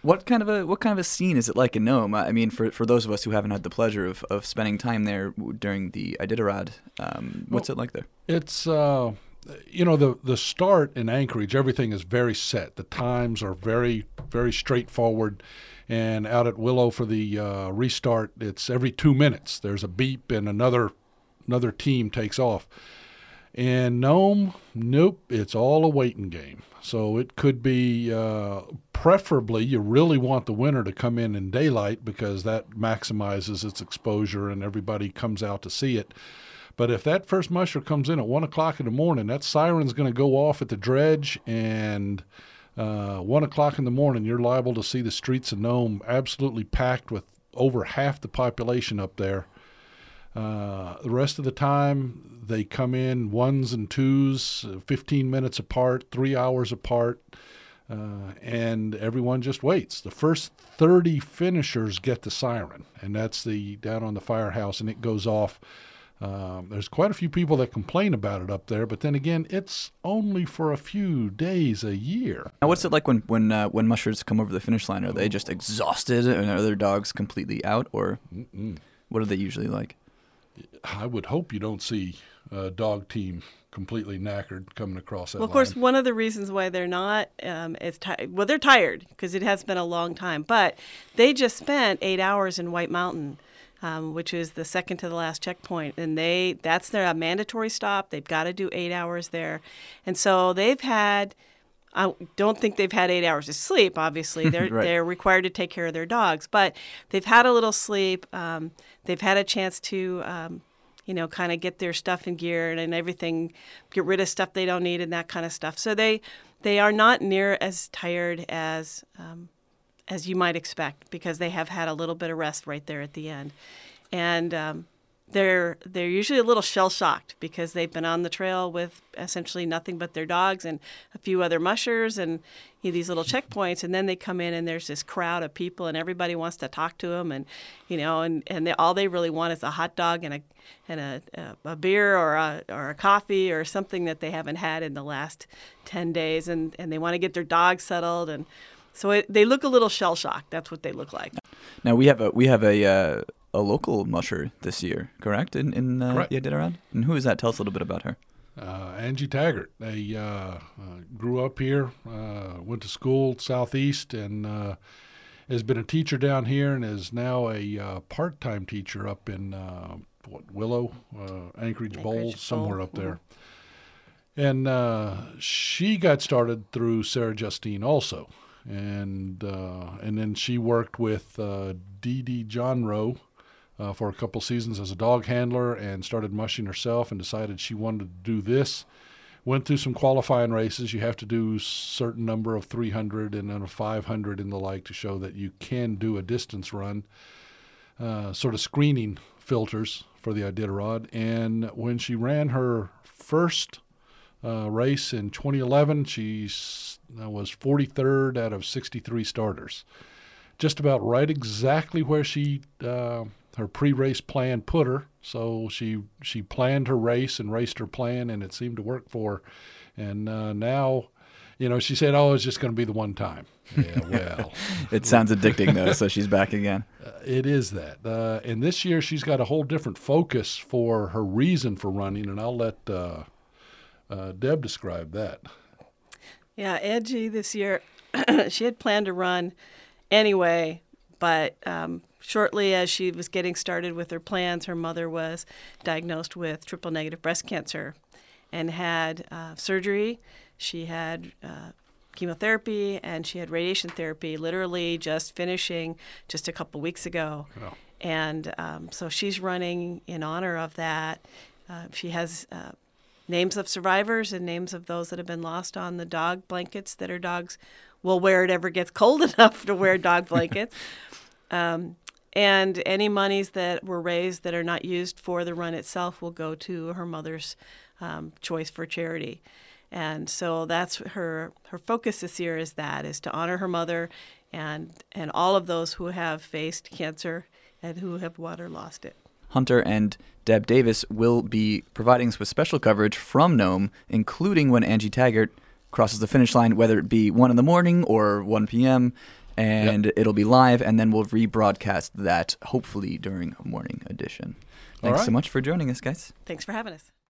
What kind of a scene is it like in Nome? I mean, for those of us who haven't had the pleasure of spending time there during the Iditarod, what's it like there? It's the start in Anchorage, everything is very set. The times are very, very straightforward. And out at Willow for the restart, it's every 2 minutes. There's a beep and another team takes off. And Nome, nope, it's all a waiting game. So it could be, preferably, you really want the winner to come in daylight because that maximizes its exposure and everybody comes out to see it. But if that first musher comes in at 1 o'clock in the morning, that siren's going to go off at the dredge, and 1 o'clock in the morning, you're liable to see the streets of Nome absolutely packed with over half the population up there. The rest of the time, they come in ones and twos, 15 minutes apart, 3 hours apart, and everyone just waits. The first 30 finishers get the siren, and that's down on the firehouse, and it goes off. There's quite a few people that complain about it up there, but then again, it's only for a few days a year. Now, what's it like when mushers come over the finish line? Are they just exhausted, and are their dogs completely out, or what are they usually like? I would hope you don't see a dog team completely knackered coming across that line. Well, of course, one of the reasons why they're not is they're tired because it has been a long time. But they just spent 8 hours in White Mountain, which is the second to the last checkpoint, and that's their mandatory stop. They've got to do 8 hours there, and so they've had. I don't think they've had 8 hours of sleep. Obviously, they're right. They're required to take care of their dogs, but they've had a little sleep. They've had a chance to, kind of get their stuff in gear and everything, get rid of stuff they don't need and that kind of stuff. So they are not near as tired as you might expect because they have had a little bit of rest right there at the end, and they're usually a little shell-shocked because they've been on the trail with essentially nothing but their dogs and a few other mushers and these little checkpoints, and then they come in and there's this crowd of people and everybody wants to talk to them, and all they really want is a hot dog and a beer or a coffee or something that they haven't had in the last 10 days, and they want to get their dogs settled, and so they look a little shell-shocked. That's what they look like. Now we have a local musher this year, correct? In Correct. the Iditarod? And who is that? Tell us a little bit about her. Angie Taggart. They grew up here, went to school Southeast, and has been a teacher down here and is now a part-time teacher up in Willow, Anchorage Bowl, somewhere up there. And she got started through Sarah Justine also. And then she worked with Dee Dee John Rowe for a couple seasons as a dog handler and started mushing herself and decided she wanted to do this. Went through some qualifying races. You have to do a certain number of 300 and then a 500 and the like to show that you can do a distance run, sort of screening filters for the Iditarod. And when she ran her first race in 2011, she was 43rd out of 63 starters. Just about right exactly where she her pre-race plan put her. So she planned her race and raced her plan, and it seemed to work for her. And now, she said, "Oh, it's just going to be the one time." Yeah, well. It sounds addicting, though, so she's back again. It is that. And this year she's got a whole different focus for her reason for running, and I'll let Deb describe that. Yeah, Angie this year, she had planned to run anyway, but shortly as she was getting started with her plans, her mother was diagnosed with triple-negative breast cancer and had surgery. She had chemotherapy and she had radiation therapy, literally just finishing just a couple weeks ago. Oh. And so she's running in honor of that. She has names of survivors and names of those that have been lost on the dog blankets that her dogs will wear it ever gets cold enough to wear dog blankets. And any monies that were raised that are not used for the run itself will go to her mother's choice for charity. And so that's her focus this year is to honor her mother and all of those who have faced cancer and who have won or lost it. Hunter and Deb Davis will be providing us with special coverage from Nome, including when Angie Taggart crosses the finish line, whether it be 1 in the morning or 1 p.m., and it'll be live, and then we'll rebroadcast that hopefully during a morning edition. Thanks so much for joining us, guys. Thanks for having us.